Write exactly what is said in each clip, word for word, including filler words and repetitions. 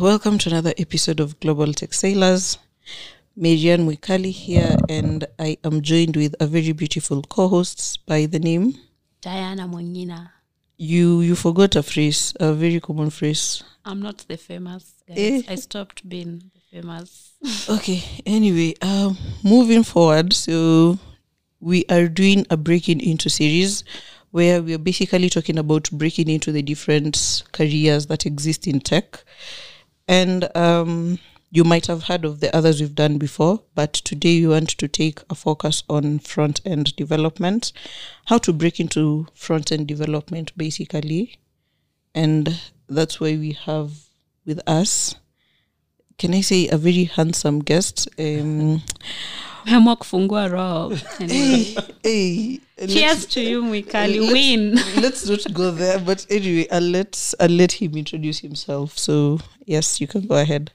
welcome to another episode of Global Tech Sailors. Marian Mwikali here, and I am joined with a very beautiful co-host by the name Diana Mwingina. You you forgot a phrase, a very common phrase. I'm not the famous, guys. Eh? I stopped being the famous. Okay, anyway, um, moving forward, so we are doing a breaking into series where we are basically talking about breaking into the different careers that exist in tech. And um, you might have heard of the others we've done before, but today we want to take a focus on front-end development, how to break into front-end development, basically. And that's why we have with us, can I say, a very handsome guest. Um, Memo kufungua roho. Anyway. hey, Cheers to you, Mwikali. let's- Win. Let's not go there, but anyway, I'll let I'll let him introduce himself. So yes, you can go ahead.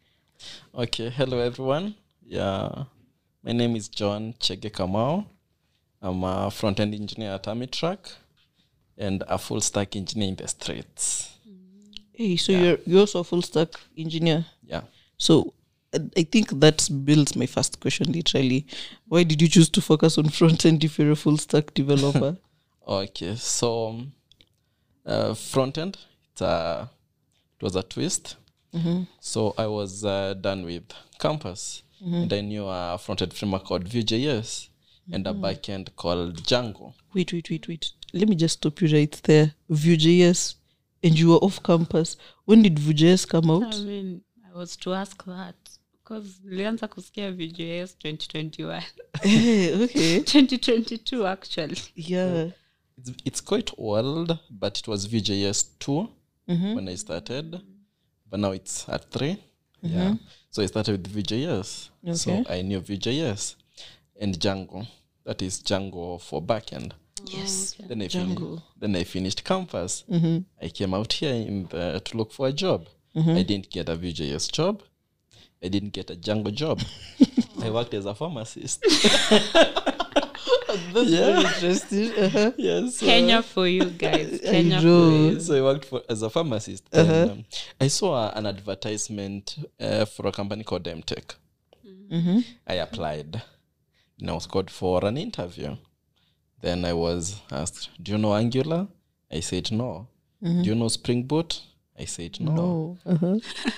Okay, hello everyone. Yeah, my name is John Chege Kamau. I'm a front-end engineer at Amitrack and a full-stack engineer in the streets. Hey, so you're you're also a full stack engineer. Yeah. So uh, I think that builds my first question. Literally, why did you choose to focus on front end if you're a full stack developer? Okay, so um, uh, front-end, it's a, it was a twist. Mm-hmm. So I was uh, done with Campus, Mm-hmm. and I knew a front-end framework called Vue.js and a back-end called Django. Wait, wait, wait, wait. Let me just stop you right there. Vue.js, and you were off campus. When did Vue.js come out? I mean, I was to ask that because nilianza kusikia Vue.js twenty twenty-one. Eh, okay. twenty twenty-two actually. Yeah. It's, it's quite old, but it was Vue.js two Mm-hmm. when I started, but now it's at three. Yeah. So I started with Vue.js. So Okay. I knew Vue.js and Django. That is Django for backend. Yes. Okay. Then I Django. finished. Then I finished Campus. Mm-hmm. I came out here in the, to look for a job. I didn't get a Vue.js job. I didn't get a Django job. I worked as a pharmacist. That's Yeah. very interesting. Uh-huh. Yes. Kenya for you guys. Kenya I for know. you. So I worked for as a pharmacist. Uh-huh. And, um, I saw a, an advertisement uh, for a company called Mtech. Mm-hmm. I applied. And I was called for an interview. Then I was asked, "Do you know Angular?" I said no. Do you know Spring Boot? I said no. No. Uh-huh.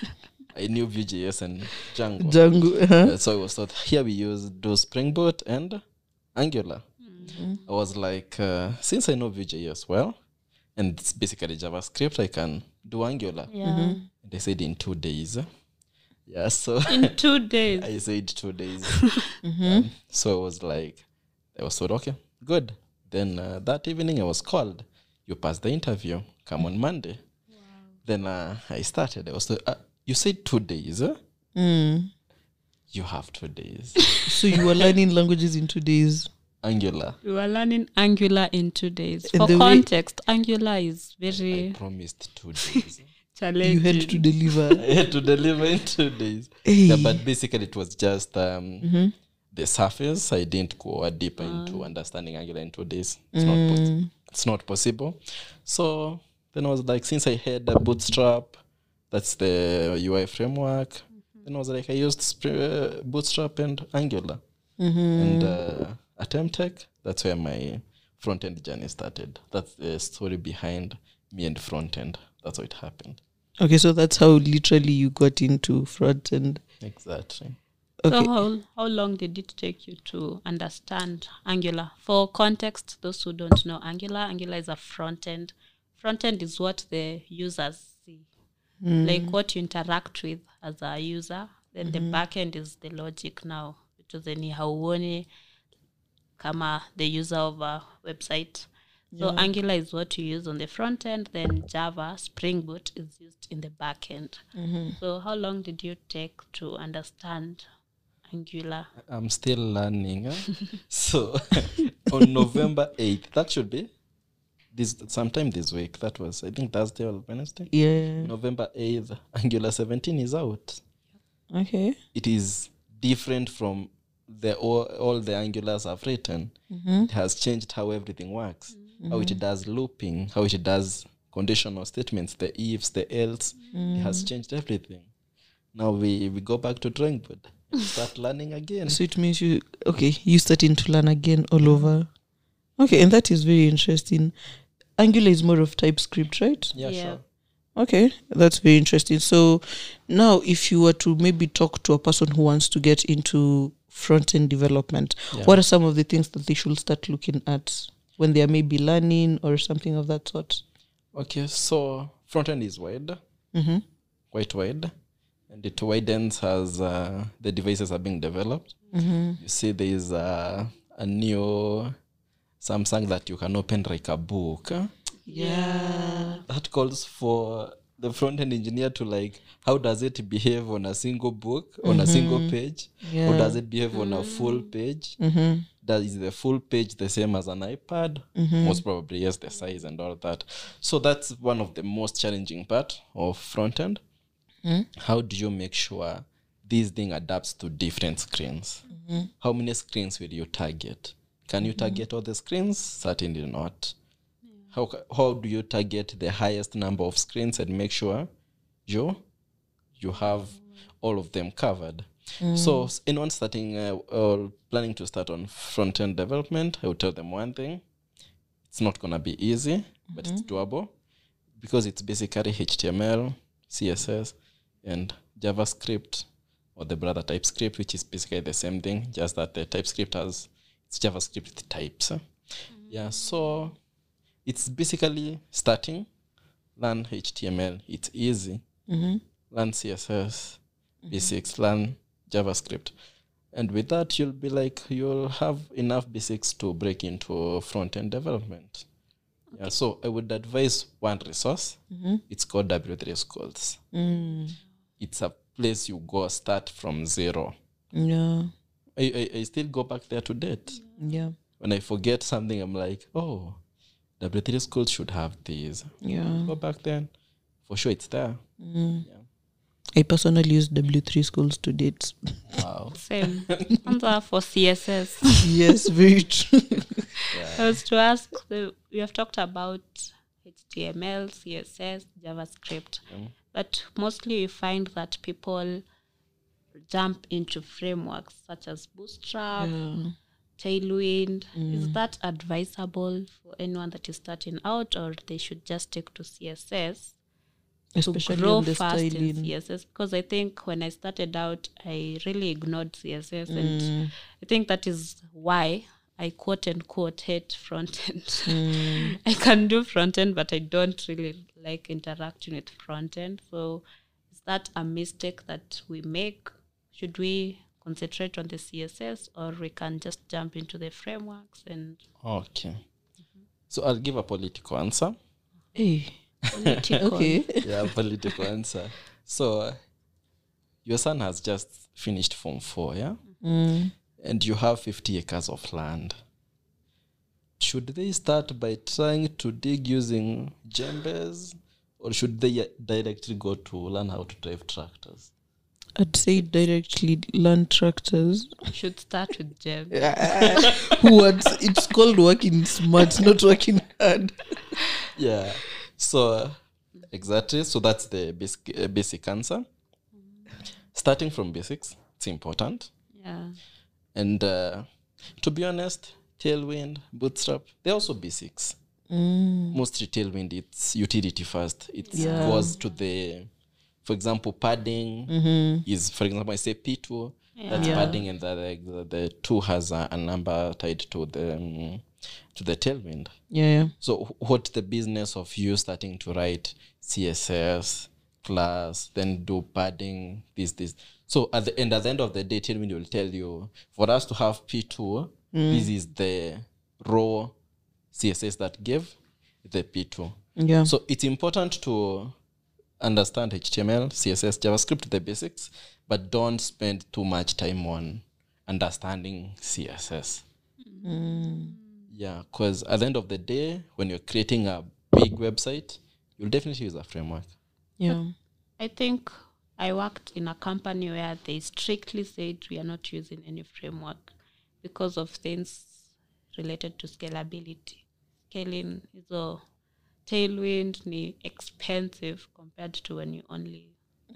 I knew Vue.js and Django. Django. Uh-huh. Uh, so I was thought, here we use do Spring Boot and Angular. I was like, uh, since I know Vue.js well, and it's basically JavaScript, I can do Angular. Yeah. And they said in two days. Yeah, so In two days. I said two days. Um, so I was like, I was thought, okay, good. Then uh, that evening I was called. You passed the interview. Come on Monday. Then uh, I started. I was thought, uh, you said two days. Huh? Mm. You have two days. So you were learning languages in two days. Angular. We were learning Angular in two days. And For the way- context, Angular is I very promised two days. challenging. You had to deliver. I had to deliver in two days. Hey. Yeah, but basically it was just um, Mm-hmm. the surface. I didn't go deeper into understanding Angular in two days. It's not pos- it's not possible. So then I was like, since I had a Bootstrap, that's the U I framework. Then I was like, I used Spr- uh, Bootstrap and Angular. And uh, at Mtech, that's where my front-end journey started. That's the story behind me and front-end. That's how it happened. Okay, so that's how literally you got into front end. Exactly. Okay. So how, how long did it take you to understand Angular? For context, those who don't know Angular, Angular is a front end. Front end is what the users see, like what you interact with as a user. Then the back end is the logic now. Because ni hauoni kama the user of a website. So Angular is what you use on the front end. Then Java, Spring Boot is used in the back end. So how long did you take to understand Angular? I'm still learning. Huh? So on November eighth, that should be this sometime this week. That was, I think, Thursday or Wednesday. Yeah. November eighth, Angular seventeen is out. Okay. It is different from the all, all the Angulars I've written. It has changed how everything works, how it does looping, how it does conditional statements, the ifs, the else. It has changed everything. Now we, we go back to drawing board and start learning again. So it means you, okay, you starting to learn again all over. Okay, and that is very interesting. Angular is more of TypeScript, right? Yeah, Yeah. sure. Okay, that's very interesting. So now if you were to maybe talk to a person who wants to get into front-end development, Yeah. what are some of the things that they should start looking at when they are maybe learning or something of that sort? Okay, so front end is wide, Mm-hmm. quite wide, and it widens as uh, the devices are being developed. Mm-hmm. You see, there is a, a new Samsung that you can open like a book. Yeah. That calls for the front end engineer to like, how does it behave on a single book, on a single page? Yeah. How does it behave on a full page? Mm-hmm. That is the full page the same as an iPad? Most probably, yes, the size and all that. So that's one of the most challenging part of front end. How do you make sure this thing adapts to different screens? How many screens will you target? Can you target all the screens? Certainly not. How ca- how do you target the highest number of screens and make sure you you have all of them covered? So s- anyone starting uh, or planning to start on front end development, I will tell them one thing: it's not gonna be easy, but it's doable because it's basically H T M L, C S S, and JavaScript, or the brother TypeScript, which is basically the same thing, just that the TypeScript has it's JavaScript with types. Yeah, so it's basically starting, learn H T M L, it's easy. Mm-hmm. Learn C S S, basics, learn JavaScript. And with that, you'll be like, you'll have enough basics to break into front-end development. Yeah, so I would advise one resource. It's called W three Schools. Mm. It's a place you go start from zero. Yeah. I, I, I still go back there to date. Yeah. When I forget something, I'm like, oh, W three Schools should have these. Yeah. Go back then. For sure, it's there. Mm. Yeah. I personally use W three Schools to date. Wow. Same. Answer for C S S. Yes, very true. I was to ask, the, we have talked about H T M L, C S S, JavaScript, Mm. but mostly you find that people jump into frameworks such as Bootstrap, Yeah. Tailwind. Is that advisable for anyone that is starting out, or they should just stick to C S S Especially to grow on the fast in styling. C S S? Because I think when I started out, I really ignored C S S, and Mm. I think that is why I quote unquote hate front end. Mm. I can do front end, but I don't really like interacting with front end. So is that a mistake that we make? Should we concentrate on the C S S, or we can just jump into the frameworks and Okay. So I'll give a political answer. Hey. political? Okay. Yeah, political answer. So uh, your son has just finished Form four, yeah? Mm. And you have fifty acres of land. Should they start by trying to dig using djembes, or should they uh, directly go to learn how to drive tractors? I'd say directly learn tractors. Should start with Gem. What? It's called working smart, not working hard. Yeah. So uh, exactly. So that's the basic uh, basic answer. Starting from basics, it's important. Yeah. And uh, to be honest, Tailwind, Bootstrap, they're also basics. Mm. Mostly Tailwind, it's utility first. It Yeah. goes to the, for example, padding Mm-hmm. is, for example, I say P two, Yeah. that's Yeah. padding, and the, the, the two has a, a number tied to the um, to the Tailwind. Yeah, yeah. So wh- what's the business of you starting to write C S S, class, then do padding, this, this. So at the end, at the end of the day, Tailwind will tell you, for us to have P two, this is the raw C S S that gave the P two. Yeah. So it's important to understand H T M L, C S S, JavaScript, the basics, but don't spend too much time on understanding C S S. Mm. Yeah, because at the end of the day, when you're creating a big website, you'll definitely use a framework. Yeah. I think I worked in a company where they strictly said we are not using any framework because of things related to scalability. Scaling hizo Tailwind ni expensive compared to when you only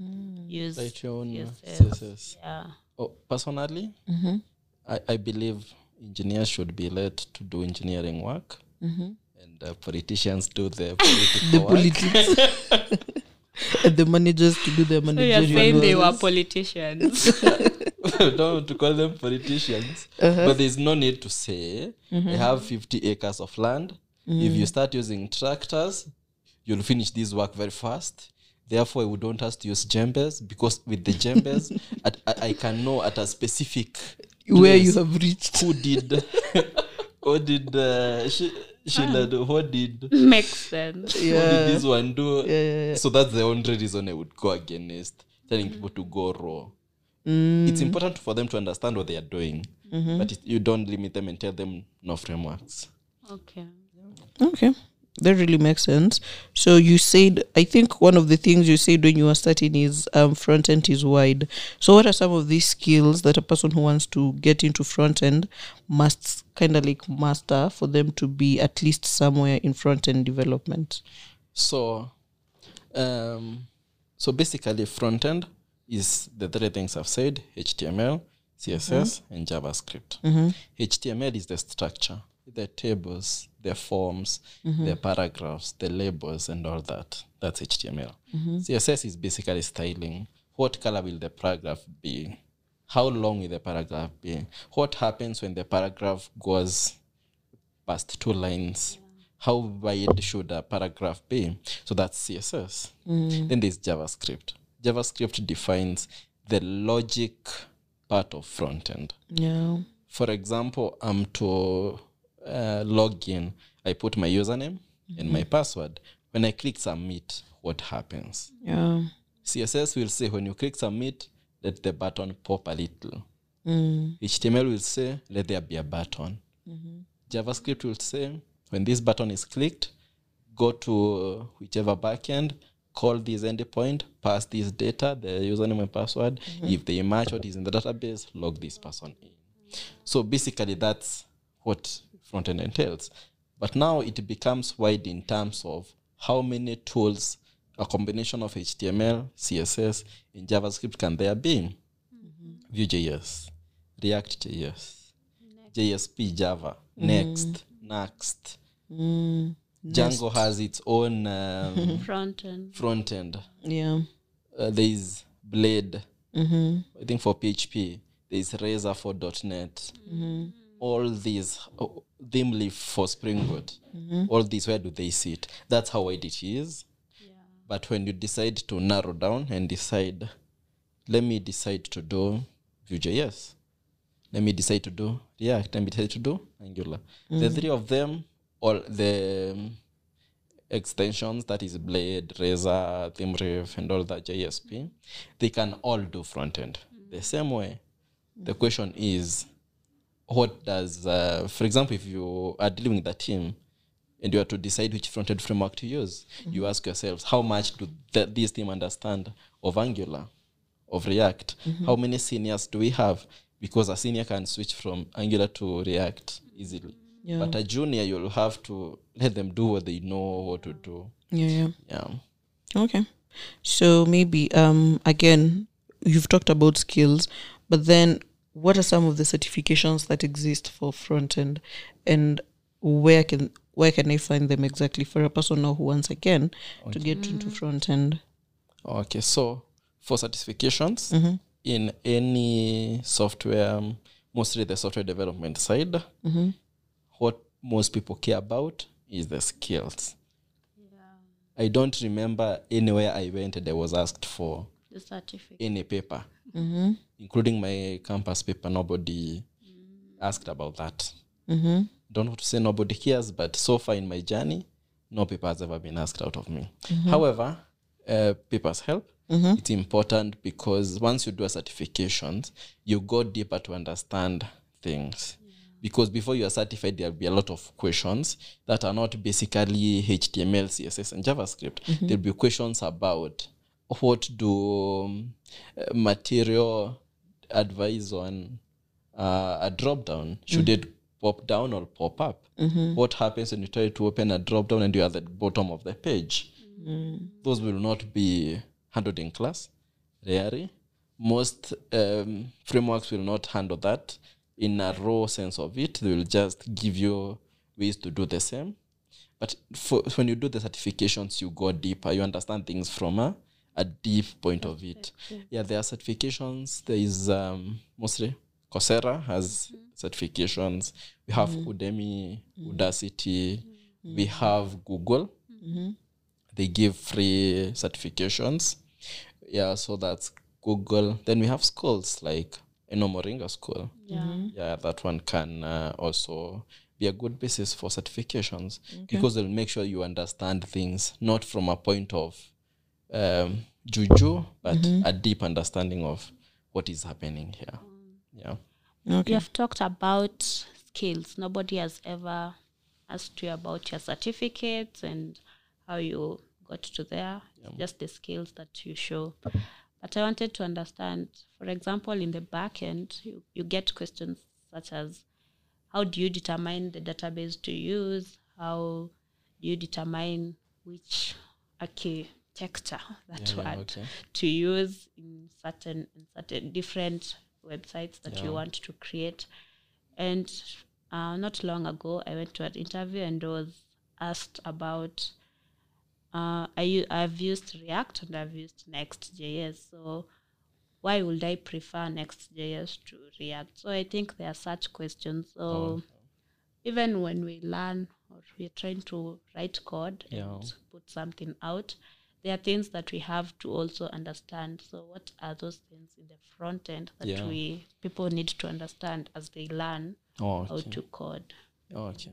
use Write your own C S S. C S S. Yeah. Oh, personally, I, I believe engineers should be let to do engineering work, and uh, politicians do the political The work. politics. And the managers to do their So you're managerial saying they were roles. politicians. I don't want to call them politicians, but there's no need to say I have fifty acres of land. If you start using tractors, you'll finish this work very fast. Therefore, we don't have to use jembes, because with the jembes, at, I, I can know at a specific Where you place have reached. who did, who did, uh, she, Sheila, do- who did, Makes sense. what did this one do? Yeah, yeah, yeah. So that's the only reason I would go against telling people to go raw. Mm. It's important for them to understand what they are doing, but it, you don't limit them and tell them no frameworks. Okay. Okay. That really makes sense. So you said, I think one of the things you said when you were starting is um, front end is wide. So what are some of these skills that a person who wants to get into front end must kind of like master for them to be at least somewhere in front end development? So, um, so basically, front end is the three things I've said: H T M L, C S S, and JavaScript. H T M L is the structure, the tables, the forms, the paragraphs, the labels, and all that. That's H T M L. C S S is basically styling. What color will the paragraph be? How long will the paragraph be? What happens when the paragraph goes past two lines? How wide should a paragraph be? So that's C S S. Then there's JavaScript. JavaScript defines the logic part of front end. Yeah. For example, I'm to uh, log in. I put my username and my password. When I click submit, what happens? Yeah. C S S will say when you click submit, let the button pop a little. Mm. H T M L will say let there be a button. JavaScript will say when this button is clicked, go to whichever backend, call this endpoint, pass this data, the username and password. If they match what is in the database, log this person in. So basically, that's what front end entails. But now it becomes wide in terms of how many tools, a combination of H T M L, C S S, and JavaScript can there be? Vue.js, React.js, J S P, Java, Next, Next. Mm. Django has its own um, Front end. front end. Yeah. Uh, there is Blade. Mm-hmm. I think for P H P. There is Razor for .NET. All these, oh, Themeleaf for Spring Boot. All these, where do they sit? That's how wide it is. But when you decide to narrow down and decide, let me decide to do Vue.js. Let me decide to do React. Let me decide to do Angular. The three of them, all the um, extensions, that is Blade, Razor, Themeleaf, and all that J S P, they can all do front end. The same way, the question is, what does, uh, for example, if you are dealing with a team and you have to decide which front end framework to use, you ask yourselves, how much do th- this team understand of Angular, of React? How many seniors do we have? Because a senior can switch from Angular to React easily. Yeah. But a junior, you'll have to let them do what they know what to do. Yeah, yeah. Yeah. Okay. So maybe um again, you've talked about skills, but then what are some of the certifications that exist for front end, and where can where can I find them exactly for a person now who wants again to get into front end? Okay, so for certifications in any software, um, mostly the software development side, what most people care about is the skills. I don't remember anywhere I went and I was asked for The certificate. any paper, including my campus paper. Nobody asked about that. Don't want to say nobody cares, but so far in my journey, no paper has ever been asked out of me. However, uh, papers help. It's important because once you do a certifications, you go deeper to understand things. Because before you are certified, there'll be a lot of questions that are not basically H T M L, C S S, and JavaScript. There'll be questions about what do um, uh, material advise on uh, a drop down. Should it pop down or pop up. What happens when you try to open a drop down and you're at the bottom of the page? Those will not be handled in class, rarely. Most um, frameworks will not handle that in a raw sense of it. They will just give you ways to do the same. But for, when you do the certifications, you go deeper. You understand things from a, a deep point of it. Yeah, there are certifications. There is um, mostly Coursera has certifications. We have Udemy, Udacity. We have Google. They give free certifications. Yeah, so that's Google. Then we have schools like Eno Moringa School. Yeah. Yeah, that one can uh, also be a good basis for certifications because they'll make sure you understand things not from a point of um, juju, but a deep understanding of what is happening here. Yeah. Okay. You have talked about skills. Nobody has ever asked you about your certificates and how you got to there. Just the skills that you show. But I wanted to understand, for example, in the back end, you, you get questions such as, how do you determine the database to use? How do you determine which architecture, that Yeah, yeah, word, okay. to use in certain in certain different websites that you want to create? And uh, not long ago, I went to an interview and was asked about, uh, I, u- I've used React and I've used Next.js, so why would I prefer Next.js to React? So I think there are such questions. So Oh, even when we learn or we're trying to write code Yeah. and put something out, there are things that we have to also understand. So what are those things in the front end that Yeah. we people need to understand as they learn Oh, how okay. to code? Okay.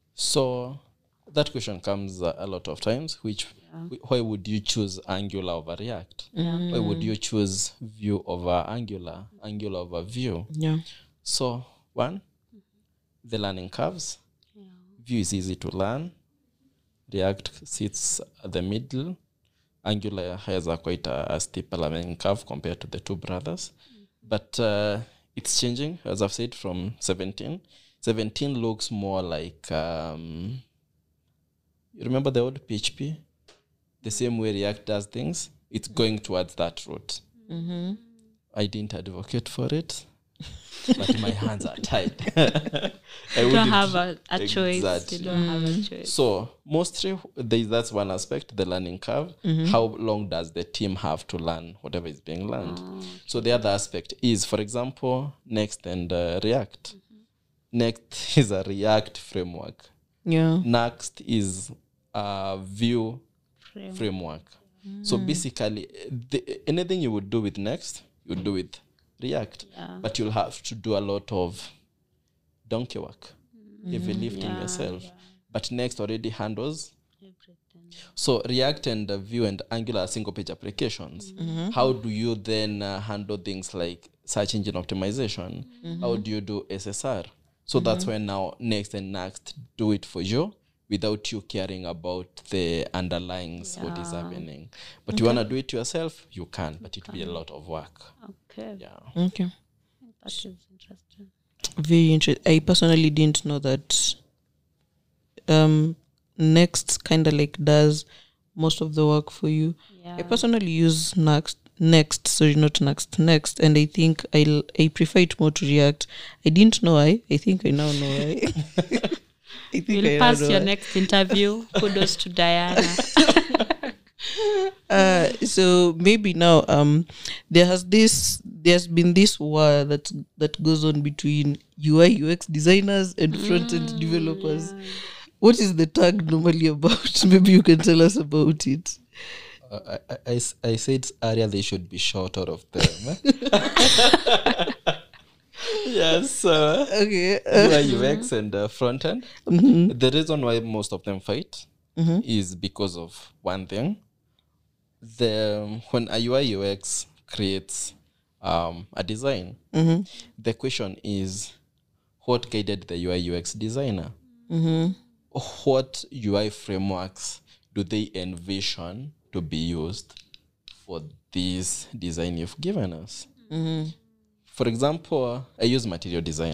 So that question comes uh, a lot of times, which wh- why would you choose Angular over React? Why would you choose Vue over Angular, Angular over Vue? Yeah. So one, the learning curves. Vue is easy to learn. React sits at the middle. Angular has a quite a, a steep learning curve compared to the two brothers. But uh, it's changing, as I've said, from seventeen. seventeen looks more like, um, you remember the old P H P? The same way React does things, it's going towards that route. I didn't advocate for it, but my hands are tied. I You don't wouldn't- have a, a choice. Exactly. You don't have a choice. So mostly there- that's one aspect, the learning curve. How long does the team have to learn whatever is being learned? So the other aspect is, for example, Next and uh, React. Next is a React framework. Yeah. Next is a Vue Frame. framework. So basically, the, anything you would do with Next, you would do with React. Yeah. But you'll have to do a lot of donkey work, heavy lifting Yeah, yourself. But Next already handles. Everything. So React and uh, Vue and Angular are single page applications. How do you then uh, handle things like search engine optimization? How do you do S S R? So that's why now Next and Next do it for you without you caring about the underlyings, what is happening. But you want to do it yourself, you can, but it will be a lot of work. Okay. Yeah. Okay. That is interesting. Very interesting. I personally didn't know that um Next kind of like does most of the work for you. Yeah. I personally use Next Next, sorry, not Next, Next, and I think I I prefer it more to React. I didn't know why. I think I now know why. I think You'll I now pass know your why. next interview. Kudos to Diana. Uh, so maybe now um there has this there's been this war that that goes on between U I U X designers and front end developers. What is the tag normally about? Maybe you can tell us about it. Uh, I, I, I s- I said earlier they should be short out of them. Yes. Uh, Okay. U I U X and uh, front end. The reason why most of them fight is because of one thing. The when a U I U X creates um, a design, the question is, what guided the U I U X designer? What U I frameworks do they envision to be used for this design you've given us? For example, I use material design.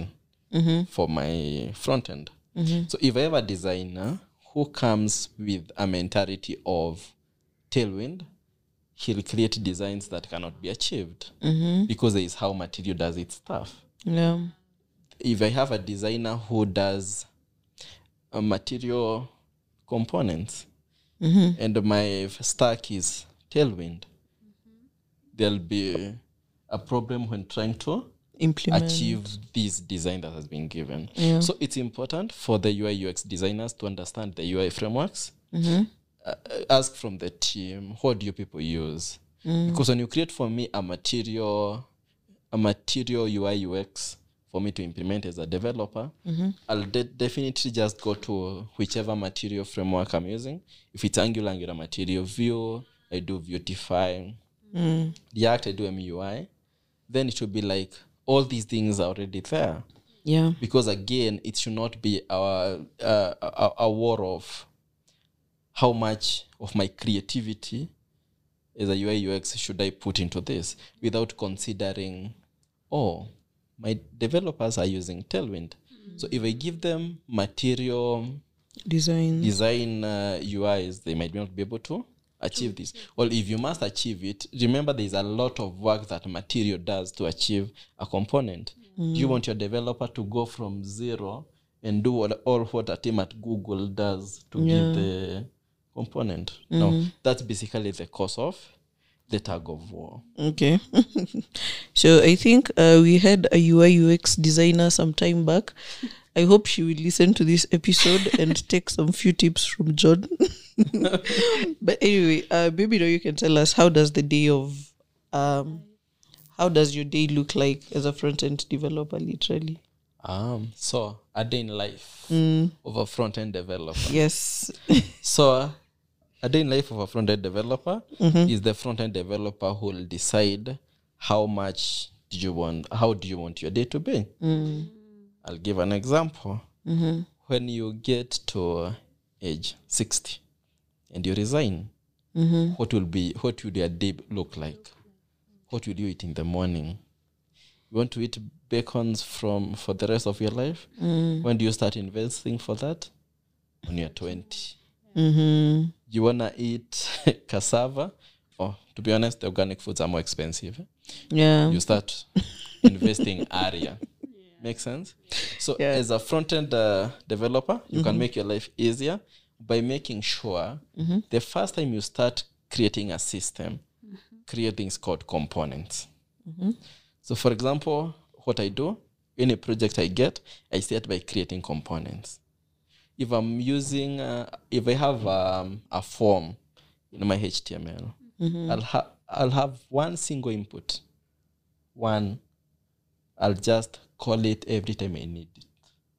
for my front end. So if I have a designer who comes with a mentality of Tailwind, he'll create designs that cannot be achieved because there is how material does its stuff. Yeah. If I have a designer who does a material components and my stack is Tailwind, there'll be a problem when trying to Implement. achieve this design that has been given. Yeah. So it's important for the U I U X designers to understand the U I frameworks. Uh, ask from the team, what do you people use? Because when you create for me a material, a material U I U X for me to implement as a developer, I'll de- definitely just go to whichever material framework I'm using. If it's Angular, Angular Material, Vue, I do Vuetify. React, I do M U I. Then it should be like all these things are already there. Yeah. Because again, it should not be our uh, a, a war of how much of my creativity as a U I U X should I put into this without considering, oh, my developers are using Tailwind. So if I give them material Design. design uh, U Is, they might not be able to achieve this. Well, if you must achieve it, remember there's a lot of work that material does to achieve a component. Do you want your developer to go from zero and do all, all what a team at Google does to Yeah. give the component? No, that's basically the cause of the tug of war. Okay. So I think uh, we had a U I U X designer some time back. I hope she will listen to this episode and take some few tips from John. But anyway, uh, maybe now you can tell us, how does the day of, um, how does your day look like as a front-end developer, literally? Um, so a day in life of a front-end developer. Yes. So a day in life of a front-end developer is the front-end developer who will decide how much do you want, how do you want your day to be. I'll give an example. When you get to age sixty and you resign, what will be what would your day look like? What will you eat in the morning? You want to eat bacons from for the rest of your life? When do you start investing for that? When you're twenty. You wanna eat cassava? Oh, to be honest, the organic foods are more expensive. Yeah. You start investing area. Makes sense? So Yeah. as a front-end uh, developer, you can make your life easier by making sure the first time you start creating a system, create things called components. So for example, what I do, any project I get, I start by creating components. If I'm using, uh, if I have um, a form in my H T M L, I'll, ha- I'll have one single input. One, I'll just call it every time I need it.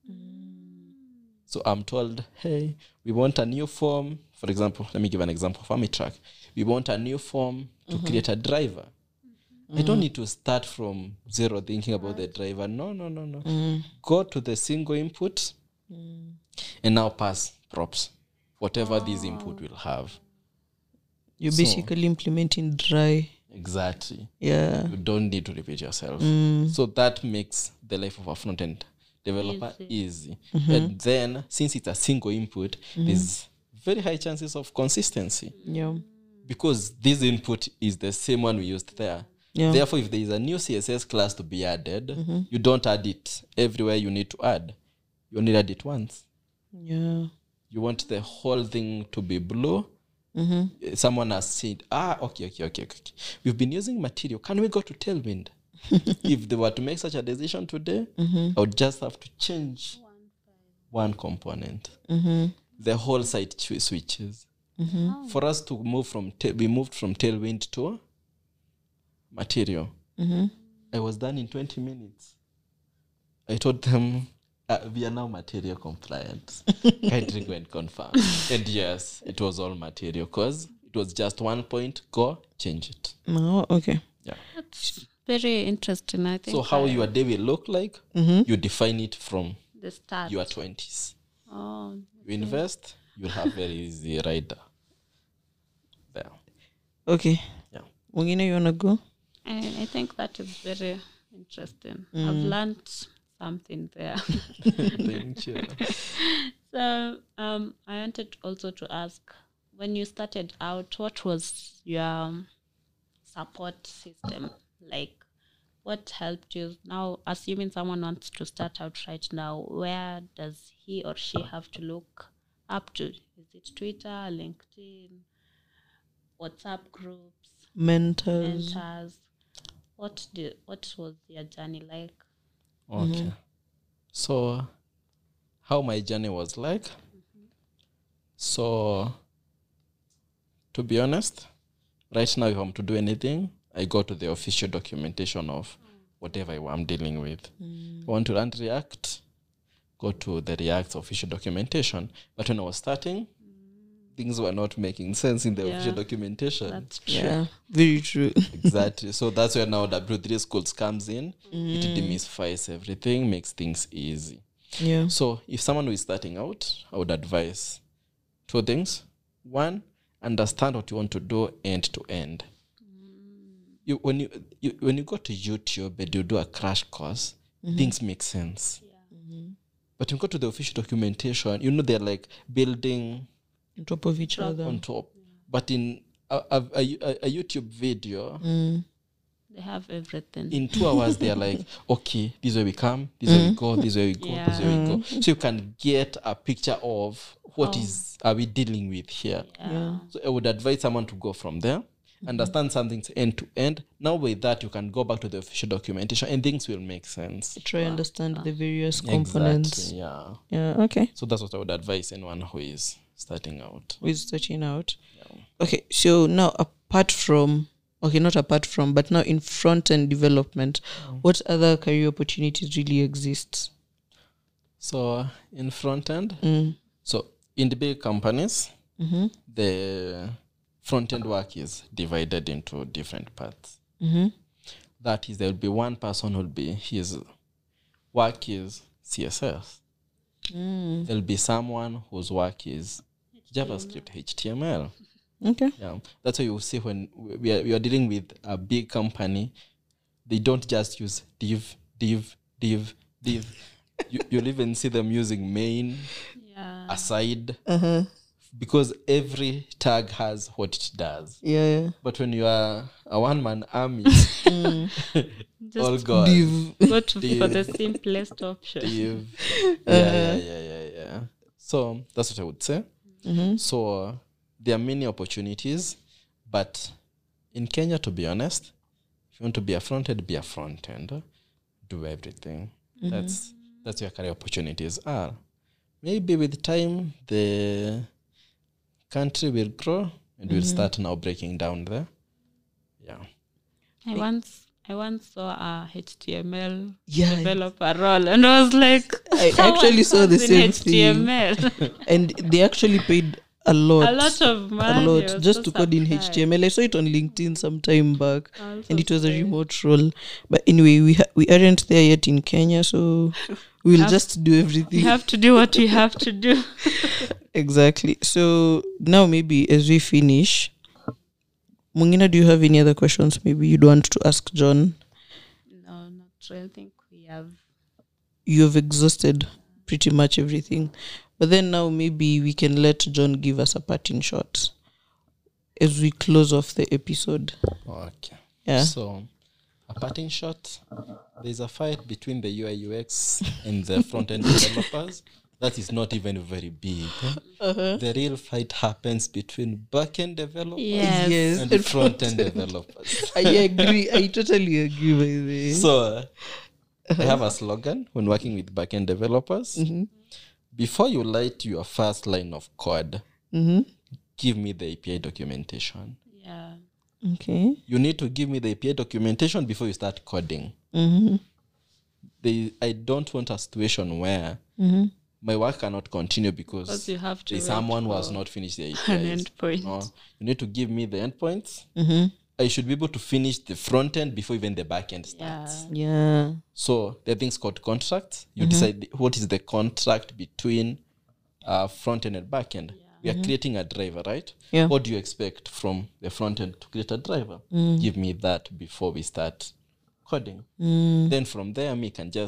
So I'm told, hey, we want a new form. For example, let me give an example for AmiTrack. We want a new form to create a driver. I don't need to start from zero thinking about the driver. No, no, no, no. Go to the single input and now pass props, whatever this input will have. You're So- basically implementing dry. Exactly. Yeah. You don't need to repeat yourself. So that makes the life of a front-end developer easy. And then, since it's a single input, there's very high chances of consistency Yeah. because this input is the same one we used there. Yeah. Therefore, if there is a new C S S class to be added, you don't add it everywhere you need to add. You only add it once. Yeah. You want the whole thing to be blue. Uh, Someone has said, ah, okay, okay, okay, okay. okay. We've been using material. Can we go to Tailwind? If they were to make such a decision today, I would just have to change one component. The whole site ch- switches. For us to move from, ta- we moved from Tailwind to material. I was done in twenty minutes. I told them, uh, we are now material compliant. Kindly go and confirm. And yes, it was all material because it was just one point. Go change it. Oh, okay. Yeah. That's very interesting, I think. So how I- your day will look like, you define it from the start. your twenties. Oh, You invest, you'll have very easy rider there. Okay. Yeah. Mwingine, you wanna go? I, I think that is very interesting. I've learned something there. Thank you. So um, I wanted also to ask, when you started out, what was your um, support system? Like, what helped you? Now, assuming someone wants to start out right now, where does he or she have to look up to? Is it Twitter, LinkedIn, WhatsApp groups, Mentors. mentors? What did, what was your journey like? Okay. So, how my journey was like? So, to be honest, right now, if I'm to do anything, I go to the official documentation of whatever I'm dealing with. I want to run React, go to the React official documentation. But when I was starting, things were not making sense in the Yeah. official documentation. That's true. Yeah, very true. Exactly. So that's where now W three schools comes in. It demystifies everything, makes things easy. Yeah. So if someone who is starting out, I would advise two things. One, understand what you want to do end to end. You, when you, you when you go to YouTube and you do a crash course, things make sense. But when you go to the official documentation, you know they're like building On top of each other. on top. But in a, a, a, a YouTube video, They have everything. in two hours they're like, okay, this is where we come, this is where we go, this is where we go, this is where we go. So you can get a picture of what is are we dealing with here. Yeah. So I would advise someone to go from there, understand something end to end. Now with that, you can go back to the official documentation and things will make sense. Try understand the various components. Exactly, yeah. Yeah, okay. So that's what I would advise anyone who is starting out. Who is starting out. Okay, so now apart from, okay, not apart from, but now in front-end development, what other career opportunities really exist? So in front end, Mm. so in the big companies, Mm-hmm. the front end work is divided into different parts. Mm-hmm. That is, there will be one person who will be his work is C S S. Mm. There'll be someone whose work is JavaScript, H T M L. Okay. Yeah, that's why you see when we are, we are dealing with a big company, they don't just use div, div, div, div. you, you'll even see them using main, Yeah. aside, Uh-huh. because every tag has what it does. Yeah, yeah. But when you are a one-man army, all Just God, Div. go to for the simplest option. div. Yeah, yeah, yeah, yeah, yeah. So that's what I would say. Mm-hmm. So uh, there are many opportunities, but in Kenya, to be honest, if you want to be a front end, be a front end. Do everything. That's that's where career opportunities are. Maybe with time, the country will grow and we'll start now breaking down there. Yeah. I once I once saw a H T M L Yeah. developer role, and I was like, I someone actually saw the comes in same H T M L. And they actually paid a lot. A lot of money. A lot I was just so to code in surprised. H T M L. I saw it on LinkedIn some time back, I was and so it was a surprised. remote role. But anyway, we ha- we aren't there yet in Kenya, so we'll Have- just do everything. We have to do what we have to do. Exactly. So now maybe as we finish, Mungina, do you have any other questions maybe you'd want to ask John? No, not really. I think we have. You've exhausted pretty much everything. But then now maybe we can let John give us a parting shot as we close off the episode. Okay. Yeah. So, a parting shot. There's a fight between the U I U X and the front end developers. That is not even very big. Uh-huh. The real fight happens between back end developers Yes. Yes. and front end developers. I agree. I totally agree by the way. So, I have a slogan when working with back end developers. Before you write your first line of code, Mm-hmm. give me the A P I documentation. Yeah. Okay. You need to give me the A P I documentation before you start coding. Mm-hmm. They, I don't want a situation where Mm-hmm. my work cannot continue Because because you have to. there's wait someone who has for not finished the A an P Is. endpoint. No, you need to give me the endpoints. Mm-hmm. I should be able to finish the front end before even the back end Yeah. starts. Yeah. So there are things called contracts. You decide what is the contract between uh, front end and back end. We are creating a driver, right? Yeah. What do you expect from the front end to create a driver? Give me that before we start coding. Then from there, me can just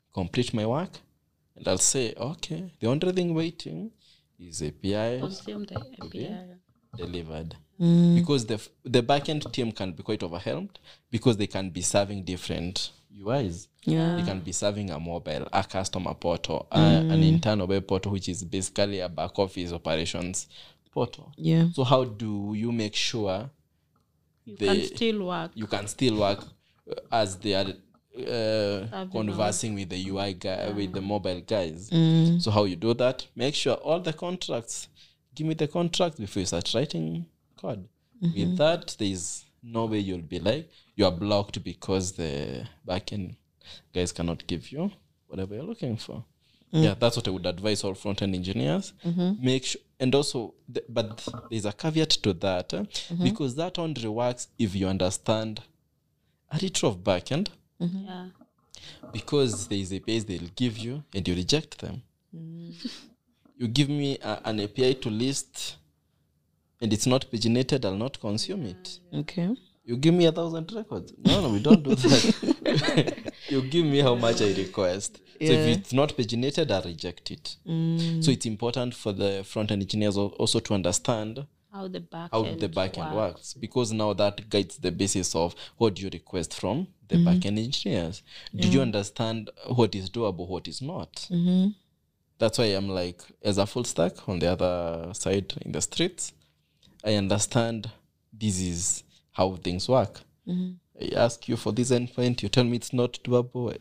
complete my work, and I'll say, okay, the only thing waiting is A P Is Consume the A P I. delivered. Because the f- the backend team can be quite overwhelmed because they can be serving different U Is. Yeah. They can be serving a mobile, a customer portal, a, an internal web portal, which is basically a back office operations portal. Yeah. So how do you make sure You they, can still work. you can still work uh, as they are uh, conversing with the U I guy, with the mobile guys? So how you do that? Make sure all the contracts, give me the contract before you start writing code. With that, there is no way you'll be like, you are blocked because the backend guys cannot give you whatever you're looking for. Yeah, that's what I would advise all front-end engineers. Make sure, and also, the, but there's a caveat to that, eh, because that only works if you understand a little of backend, Yeah. because there is a base they'll give you and you reject them. You give me a, an A P I to list and it's not paginated, I'll not consume it. Okay. You give me a thousand records. No, no, we don't do that. You give me how much I request. So Yeah. if it's not paginated, I reject it. So it's important for the front-end engineers al- also to understand How the back how end the backend works. works, because now that guides the basis of what do you request from the backend engineers. Do you understand what is doable, what is not? That's why I'm like, as a full stack on the other side in the streets, I understand this is how things work. I ask you for this endpoint, you tell me it's not doable.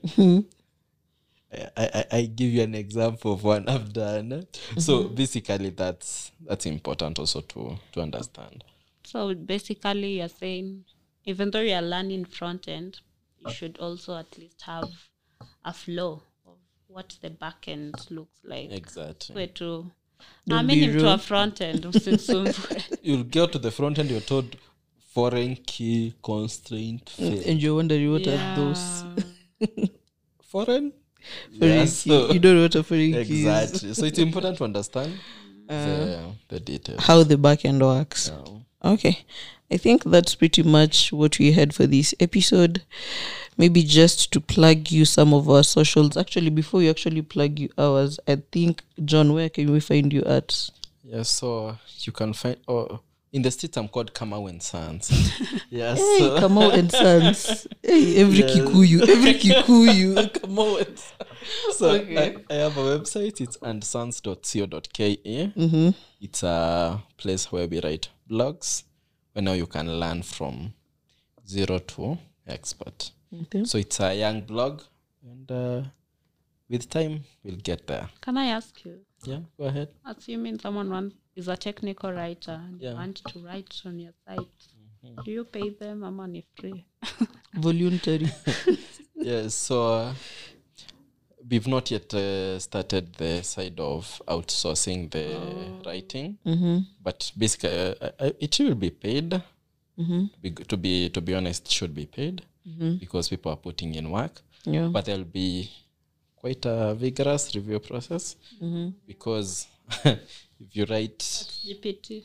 I, I, I give you an example of one I've done. So basically, that's that's important also to to understand. So basically, you're saying, even though you're learning front end, you should also at least have a flow of what the back end looks like. Exactly. Way to Don't I be mean into a rude. front end. usisumbue. You'll get to the front end, you're told foreign key constraint fail. And you're wondering what are Yeah. those Foreign? foreign Yeah, key? so- You don't know what a foreign key is. Exactly. So it's important to understand the, the details. How the backend works. Yeah. Okay. I think that's pretty much what we had for this episode. Maybe just to plug you some of our socials. Actually, before we actually plug you ours, I think, John, where can we find you at? Yeah, so you can find, oh, in the streets I'm called Kamau and Sons. Yeah, Hey, so Kamau and Sons. Hey, every Yes. Kikuyu, every Kikuyu. Kamau and Sons. so Okay. I, I have a website. It's andsons dot co dot k e. Mm-hmm. It's a place where we write blogs, where now you can learn from zero to expert. Okay. So it's a young blog, and uh, with time we'll get there. Can I ask you, Yeah, go ahead. assuming someone wants, is a technical writer and Yeah. you want to write on your site, do you pay them a money free? Voluntary. Yeah, so uh, we've not yet uh, started the side of outsourcing the writing, Mm-hmm. but basically uh, uh, it will be paid. Mm-hmm. To be, to be to be honest, it should be paid Mm-hmm. because people are putting in work. Yeah. But there'll be quite a vigorous review process Mm-hmm. because if you write, G P T.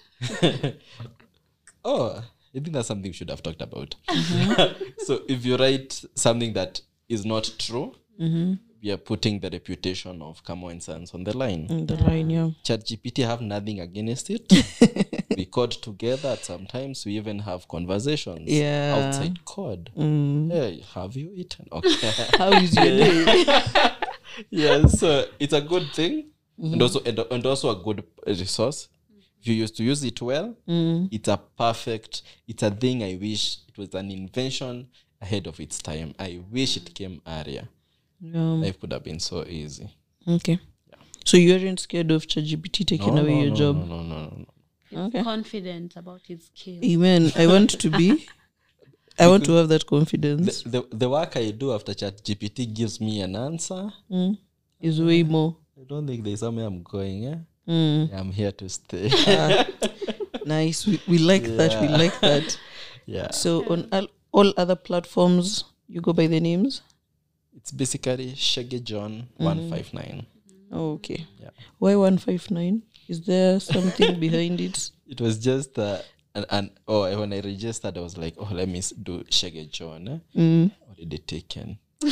oh, I think that's something we should have talked about. So if you write something that is not true, Mm-hmm. we are putting the reputation of Camo and Sons on the line. In the line, yeah. ChatGPT have nothing against it. We code together. At sometimes we even have conversations Yeah. outside code. Mm. Hey, have you eaten? Okay. How is your day? Yeah, so it's a good thing, and also and, and also a good resource. If you used to use it well, Mm. it's a perfect. It's a thing. I wish it was an invention ahead of its time. I wish it came earlier. Yeah. Life could have been so easy. Okay. So you aren't scared of ChatGPT taking No, away no, your no, job? No, no, no, no. He's Okay. confident about his skills. Amen. I want to be. I want to have that confidence. The, the the work I do after ChatGPT gives me an answer. Mm. Is way more. I don't think there's somewhere I'm going. Eh? Mm. I'm here to stay. Ah, nice. We, we like that. We Yeah. like that. Yeah, So on all, all other platforms, you go by the names? it's basically Shege John one five nine. Oh, okay. Yeah. Why one five nine? Is there something behind it? It was just uh, and, and oh, when I registered, I was like, oh, let me s- do Shege John. Eh? Mm. Already taken.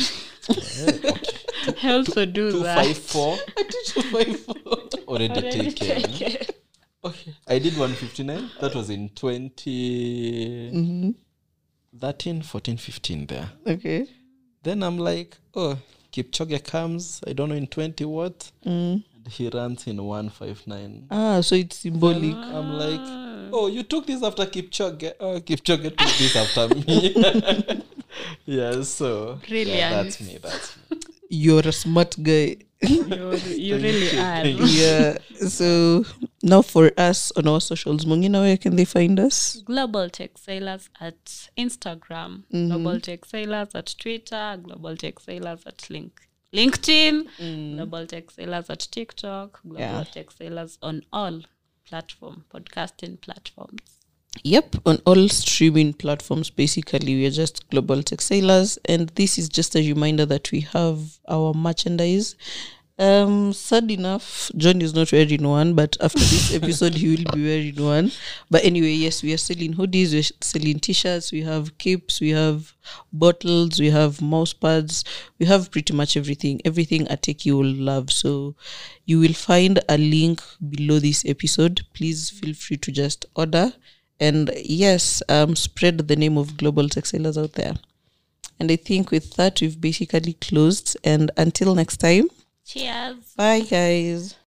I also do two that. five four. I did two five four. Already, Already taken. taken. Okay. I did one fifty-nine. That was in twenty thirteen, fourteen, fifteen there. Okay. Then I'm like, oh, Kipchoge comes, I don't know, in twenty what? Mm. And he runs in one fifty-nine. Ah, so it's symbolic. I'm like, oh, you took this after Kipchoge. Oh, Kipchoge took this after me. Yeah, so Brilliant. yeah, that's me. That's me. You're a smart guy. You're, you really are. Yeah. So now for us on our socials, Mungina, where can they find us? Global Tech Sailors at Instagram, Global Tech Sailors at Twitter, Global Tech Sailors at Link, LinkedIn, Global Tech Sailors at TikTok, Global Yeah. Tech Sailors on all platform podcasting platforms. Yep, on all streaming platforms, basically, we are just Global Tech Sailors. And this is just a reminder that we have our merchandise. Um, sad enough, John is not wearing one, but after this episode, he will be wearing one. But anyway, yes, we are selling hoodies, we're selling t-shirts, we have capes, we have bottles, we have mouse pads, we have pretty much everything. Everything I take you will love. So you will find a link below this episode. Please feel free to just order. And yes, um, spread the name of Global Tech Sailors out there. And I think with that, we've basically closed. And until next time, Cheers. bye, guys.